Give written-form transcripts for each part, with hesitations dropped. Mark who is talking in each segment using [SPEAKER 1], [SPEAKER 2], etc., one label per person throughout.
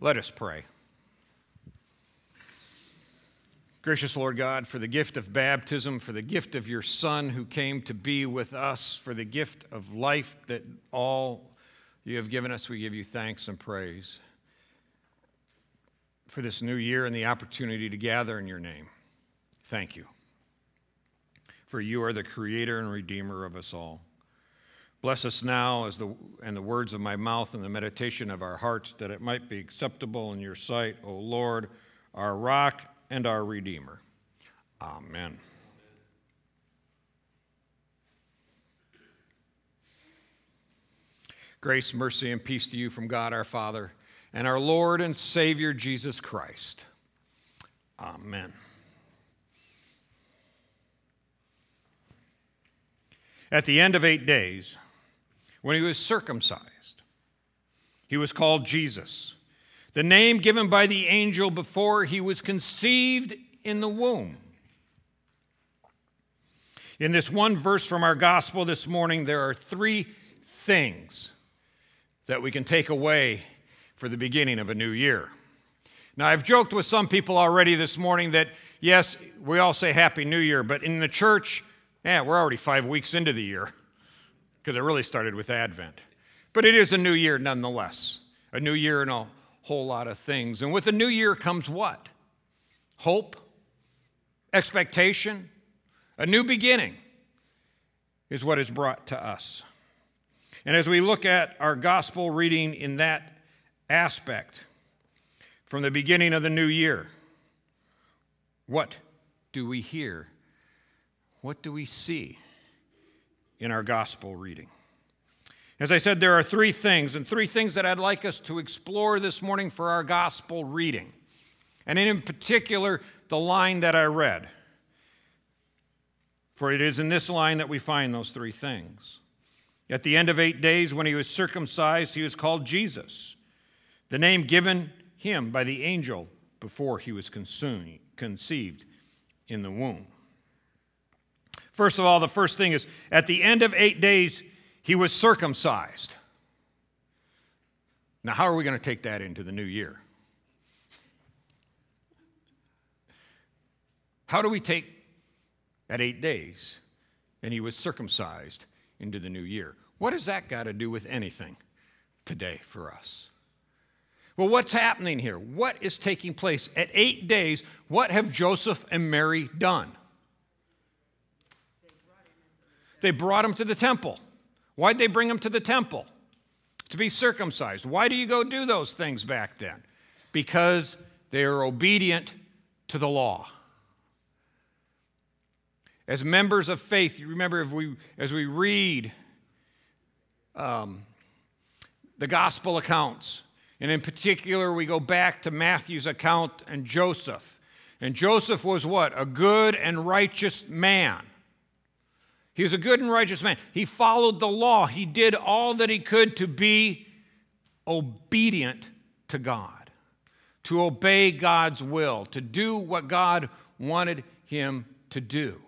[SPEAKER 1] Let us pray. Gracious Lord God, for the gift of baptism, for the gift of your Son who came to be with us, for the gift of life that all you have given us, we give you thanks and praise. For this new year and the opportunity to gather in your name, thank you. For you are the creator and redeemer of us all. Bless us now and the words of my mouth and the meditation of our hearts, that it might be acceptable in your sight, O Lord, our rock and our Redeemer. Amen. Grace, mercy, and peace to you from God our Father and our Lord and Savior Jesus Christ. Amen. At the end of 8 days, when he was circumcised, he was called Jesus, the name given by the angel before he was conceived in the womb. In this one verse from our gospel this morning, there are 3 things that we can take away for the beginning of a new year. Now, I've joked with some people already this morning that, yes, we all say Happy New Year, but in the church, we're already 5 weeks into the year because it really started with Advent. But it is a new year nonetheless, a new year and a whole lot of things. And with a new year comes what? Hope, expectation, a new beginning is what is brought to us. And as we look at our gospel reading in that aspect, from the beginning of the new year, what do we hear? What do we see in our gospel reading? As I said, there are 3 things, and 3 things that I'd like us to explore this morning for our gospel reading. And in particular, the line that I read. For it is in this line that we find those 3 things. At the end of 8 days, when he was circumcised, he was called Jesus, the name given him by the angel before he was conceived in the womb. First of all, the first thing is, at the end of 8 days, he was circumcised. Now, how are we going to take that into the new year? How do we take at 8 days, and he was circumcised into the new year? What has that got to do with anything today for us? Well, what's happening here? What is taking place? At 8 days, what have Joseph and Mary done? They brought him to the temple. Why'd they bring him to the temple? To be circumcised. Why do you go do those things back then? Because they are obedient to the law. As members of faith, you remember as we read the gospel accounts, and in particular we go back to Matthew's account and Joseph. And Joseph was what? A good and righteous man. He was a good and righteous man. He followed the law. He did all that he could to be obedient to God, to obey God's will, to do what God wanted him to do.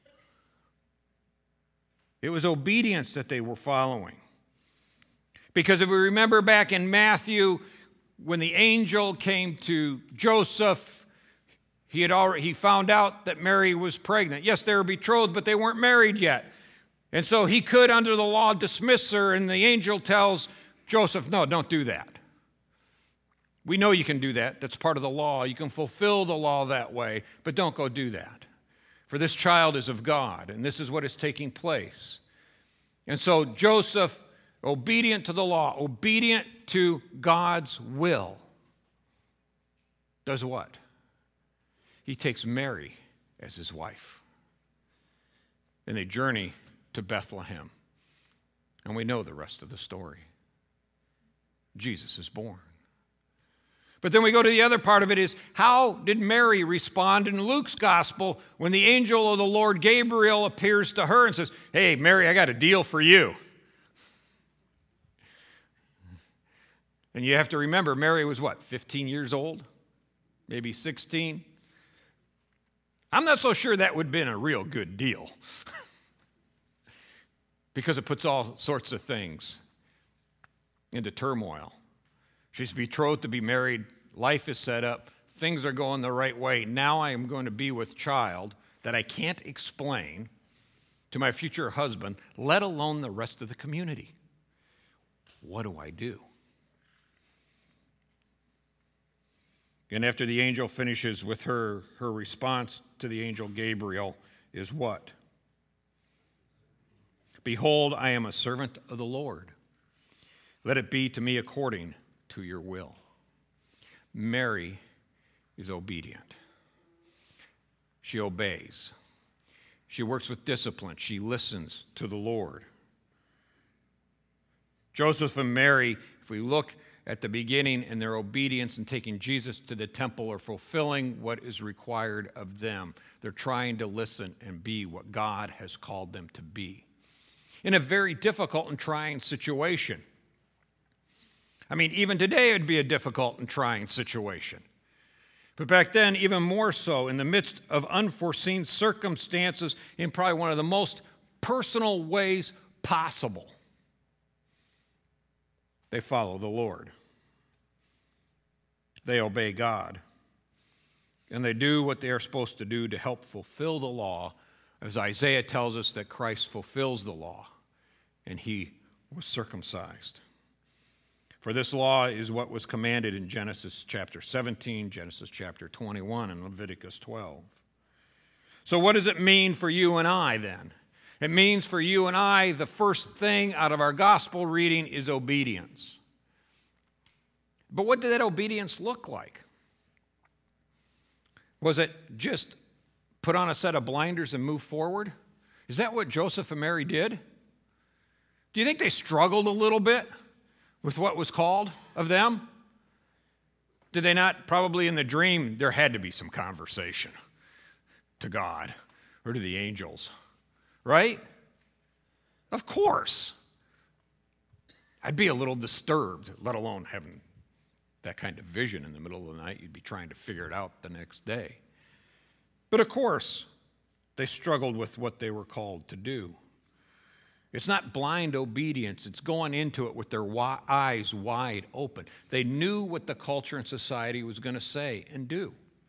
[SPEAKER 1] It was obedience that they were following. Because if we remember back in Matthew, when the angel came to Joseph, he found out that Mary was pregnant. Yes, they were betrothed, but they weren't married yet. And so he could, under the law, dismiss her, and the angel tells Joseph, no, don't do that. We know you can do that. That's part of the law. You can fulfill the law that way, but don't go do that. For this child is of God, and this is what is taking place. And so Joseph, obedient to the law, obedient to God's will, does what? He takes Mary as his wife. And they journey to Bethlehem. And we know the rest of the story. Jesus is born. But then we go to the other part of it is, how did Mary respond in Luke's gospel when the angel of the Lord Gabriel appears to her and says, hey, Mary, I got a deal for you. And you have to remember, Mary was what, 15 years old? Maybe 16? I'm not so sure that would have been a real good deal because it puts all sorts of things into turmoil. She's betrothed to be married. Life is set up. Things are going the right way. Now I am going to be with child that I can't explain to my future husband, let alone the rest of the community. What do I do? And after the angel finishes with her response to the angel Gabriel is what? Behold, I am a servant of the Lord. Let it be to me according to your will. Mary is obedient. She obeys. She works with discipline. She listens to the Lord. Joseph and Mary, if we look at the beginning in their obedience in taking Jesus to the temple, are fulfilling what is required of them. They're trying to listen and be what God has called them to be in a very difficult and trying situation. I mean, even today it would be a difficult and trying situation. But back then, even more so, in the midst of unforeseen circumstances, in probably one of the most personal ways possible, they follow the Lord. They obey God. And they do what they are supposed to do to help fulfill the law, as Isaiah tells us that Christ fulfills the law, and he was circumcised. For this law is what was commanded in Genesis chapter 17, Genesis chapter 21, and Leviticus 12. So what does it mean for you and I then? It means for you and I, the first thing out of our gospel reading is obedience. But what did that obedience look like? Was it just put on a set of blinders and move forward? Is that what Joseph and Mary did? Do you think they struggled a little bit with what was called of them? Did they not? Probably in the dream, there had to be some conversation to God or to the angels, right? Of course. I'd be a little disturbed, let alone having that kind of vision in the middle of the night. You'd be trying to figure it out the next day. But of course, they struggled with what they were called to do. It's not blind obedience. It's going into it with their eyes wide open. They knew what the culture and society was going to say and do.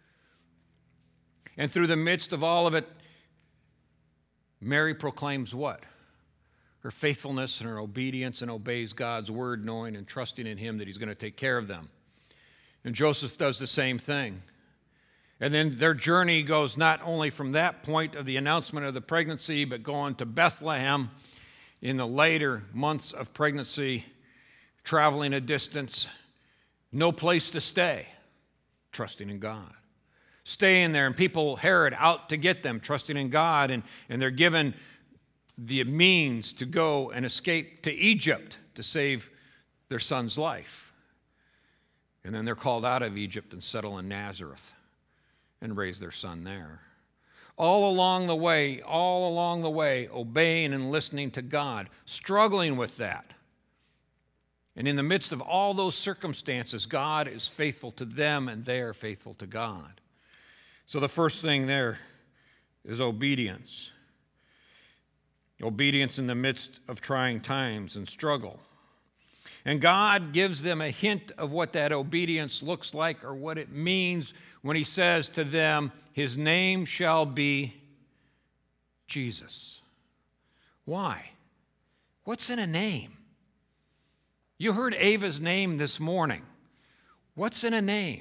[SPEAKER 1] And through the midst of all of it, Mary proclaims what? Her faithfulness and her obedience, and obeys God's word, knowing and trusting in him that he's going to take care of them. And Joseph does the same thing. And then their journey goes not only from that point of the announcement of the pregnancy, but going to Bethlehem in the later months of pregnancy, traveling a distance, no place to stay, trusting in God. Staying there, and people, Herod, out to get them, trusting in God, and they're given the means to go and escape to Egypt to save their son's life. And then they're called out of Egypt and settle in Nazareth and raise their son there. All along the way, obeying and listening to God, struggling with that. And in the midst of all those circumstances, God is faithful to them and they are faithful to God. So the first thing there is obedience. Obedience in the midst of trying times and struggle. And God gives them a hint of what that obedience looks like or what it means when he says to them, his name shall be Jesus. Why? What's in a name? You heard Ava's name this morning. What's in a name?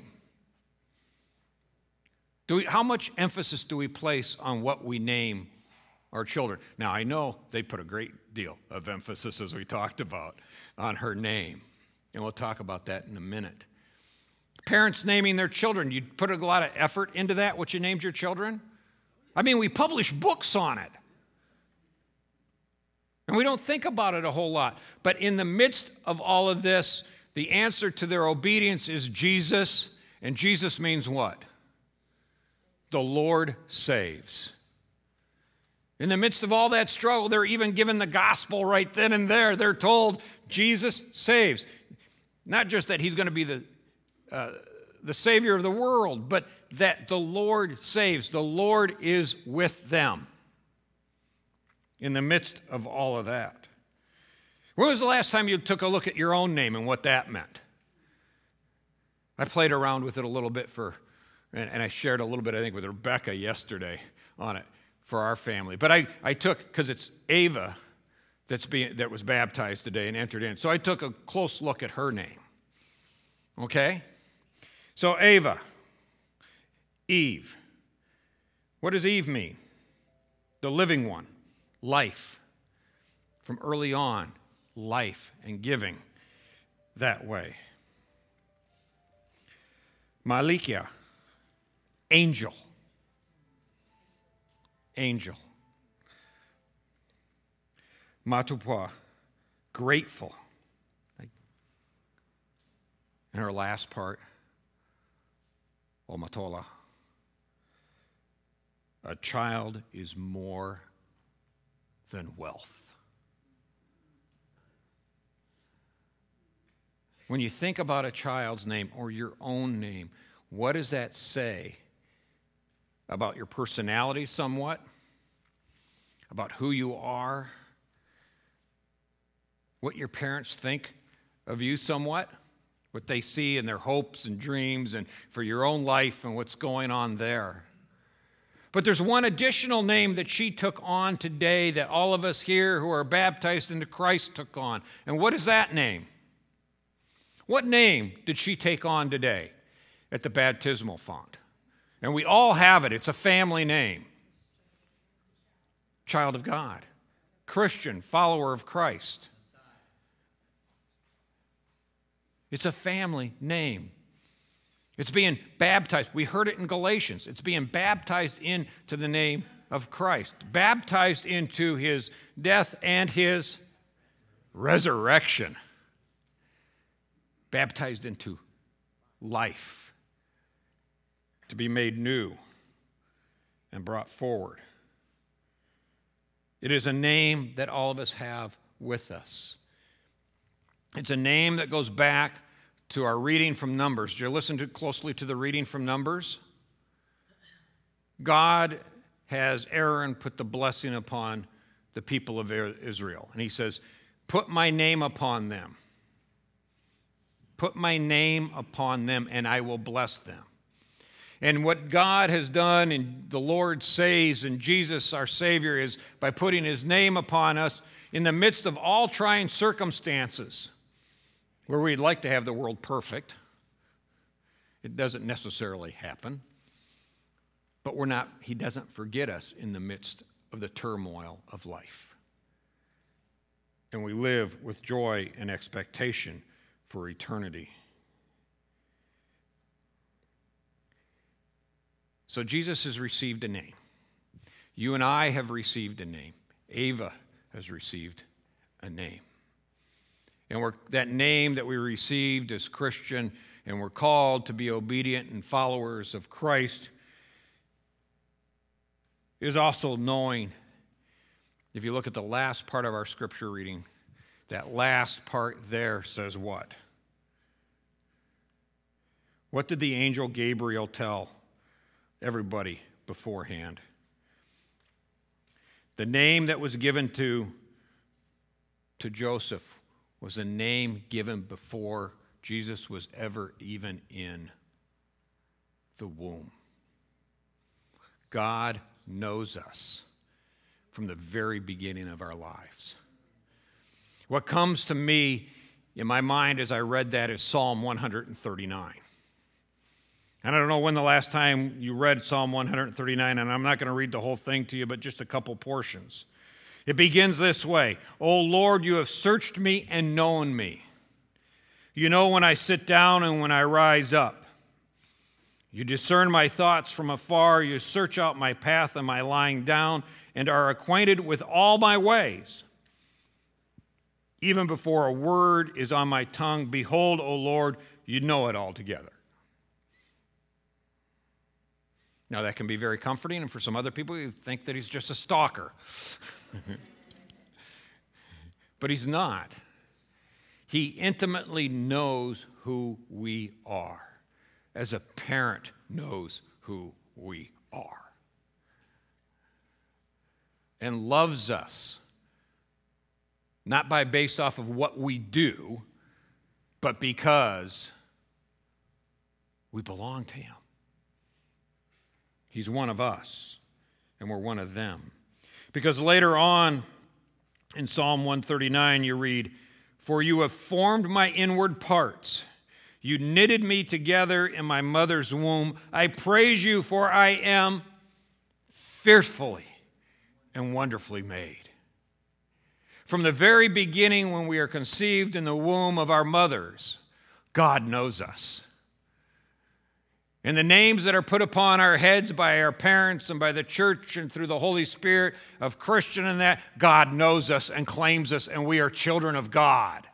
[SPEAKER 1] How much emphasis do we place on what we name our children? Now, I know they put a great deal of emphasis, as we talked about, on her name. And we'll talk about that in a minute. Parents naming their children, you put a lot of effort into that, what you named your children? I mean, we publish books on it. And we don't think about it a whole lot. But in the midst of all of this, the answer to their obedience is Jesus. And Jesus means what? The Lord saves. In the midst of all that struggle, they're even given the gospel right then and there. They're told Jesus saves. Not just that he's going to be the Savior of the world, but that the Lord saves. The Lord is with them in the midst of all of that. When was the last time you took a look at your own name and what that meant? I played around with it a little bit and I shared a little bit, I think, with Rebecca yesterday on it for our family. But I took, because it's Ava that was baptized today and entered in. So I took a close look at her name. Okay? So Ava, Eve. What does Eve mean? The living one, life. From early on, life and giving that way. Malikia, angel. Angel. Matupua, grateful. And her last part, Omatola, a child is more than wealth. When you think about a child's name or your own name, what does that say about your personality somewhat? About who you are? What your parents think of you somewhat? What they see in their hopes and dreams and for your own life and what's going on there. But there's one additional name that she took on today that all of us here who are baptized into Christ took on. And what is that name? What name did she take on today at the baptismal font? And we all have it. It's a family name. Child of God. Christian, follower of Christ. It's a family name. It's being baptized. We heard it in Galatians. It's being baptized into the name of Christ. Baptized into his death and his resurrection. Baptized into life. To be made new and brought forward. It is a name that all of us have with us. It's a name that goes back to our reading from Numbers. Did you listen closely to the reading from Numbers? God has Aaron put the blessing upon the people of Israel. And he says, put my name upon them. Put my name upon them, and I will bless them. And what God has done, and the Lord says, and Jesus, our Savior, is by putting his name upon us in the midst of all trying circumstances, where we'd like to have the world perfect. It doesn't necessarily happen. But he doesn't forget us in the midst of the turmoil of life. And we live with joy and expectation for eternity. So Jesus has received a name. You and I have received a name. Ava has received a name. And that name that we received as Christian, and we're called to be obedient and followers of Christ, is also knowing, if you look at the last part of our scripture reading, that last part there says what? What did the angel Gabriel tell everybody beforehand? The name that was given to Joseph was a name given before Jesus was ever even in the womb. God knows us from the very beginning of our lives. What comes to me in my mind as I read that is Psalm 139. And I don't know when the last time you read Psalm 139, and I'm not going to read the whole thing to you, but just a couple portions. It begins this way: O Lord, you have searched me and known me. You know when I sit down and when I rise up. You discern my thoughts from afar. You search out my path and my lying down, and are acquainted with all my ways. Even before a word is on my tongue, behold, O Lord, you know it altogether. Now, that can be very comforting, and for some other people, you think that he's just a stalker. But he's not. He intimately knows who we are, as a parent knows who we are, and loves us, not based off of what we do, but because We belong to him. He's one of us, and we're one of them. Because later on in Psalm 139, you read, "For you have formed my inward parts. You knitted me together in my mother's womb. I praise you, for I am fearfully and wonderfully made." From the very beginning, when we are conceived in the womb of our mothers, God knows us. And the names that are put upon our heads by our parents and by the church and through the Holy Spirit of Christian and that, God knows us and claims us, and we are children of God.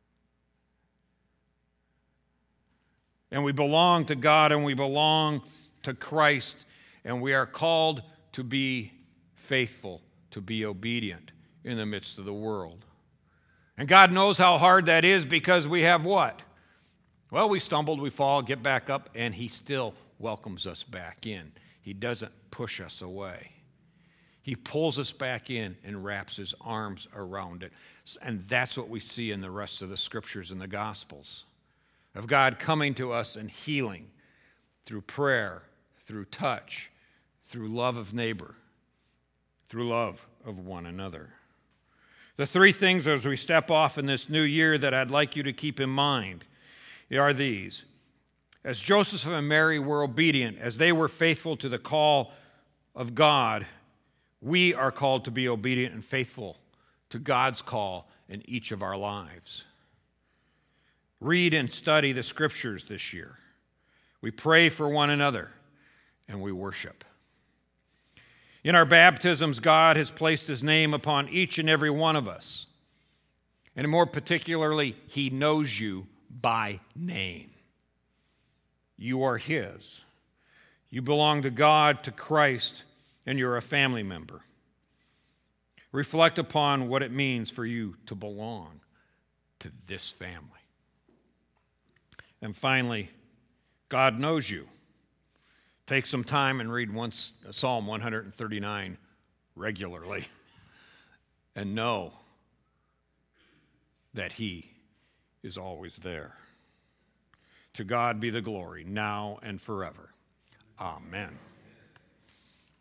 [SPEAKER 1] And we belong to God, and we belong to Christ, and we are called to be faithful, to be obedient in the midst of the world. And God knows how hard that is, because we have what? Well, we stumbled, we fall, get back up, and he still welcomes us back in. He doesn't push us away. He pulls us back in and wraps his arms around it. And that's what we see in the rest of the scriptures and the Gospels, of God coming to us and healing through prayer, through touch, through love of neighbor, through love of one another. The three things as we step off in this new year that I'd like you to keep in mind are these. As Joseph and Mary were obedient, as they were faithful to the call of God, we are called to be obedient and faithful to God's call in each of our lives. Read and study the scriptures this year. We pray for one another, and we worship. In our baptisms, God has placed his name upon each and every one of us. And more particularly, he knows you by name. You are his. You belong to God, to Christ, and you're a family member. Reflect upon what it means for you to belong to this family. And finally, God knows you. Take some time and read Psalm 139 regularly and know that he is always there. To God be the glory, now and forever. Amen.